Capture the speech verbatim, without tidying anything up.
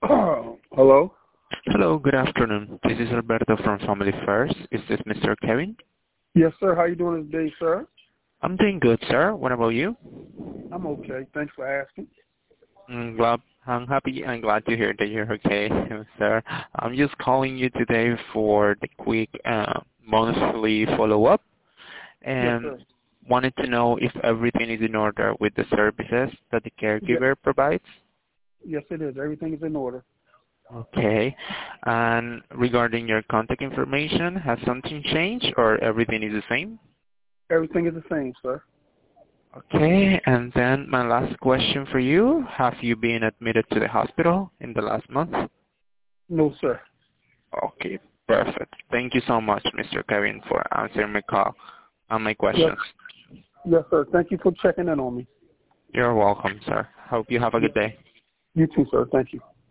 Hello? Hello, good afternoon. This is Alberto from Family First. Is this Mister Kevin? Yes, sir. How you doing today, sir? I'm doing good, sir. What about you? I'm okay. Thanks for asking. I'm glad, I'm happy and glad to hear that you're okay, sir. I'm just calling you today for the quick uh, monthly follow-up Yes, and sir. wanted to know if everything is in order with the services that the Yes, caregiver provides. yes, it is. Everything is in order. Okay. And regarding your contact information, has something changed or everything is the same? Everything is the same, sir. Okay, and then my last question for you. Have you been admitted to the hospital in the last month? No, sir. Okay, perfect. Thank you so much, Mister Kevin, for answering my call and my Yes, questions. yes, sir. Thank you for checking in on me. You're welcome, sir. Hope you have a Yes. good day. You too, sir. Thank you.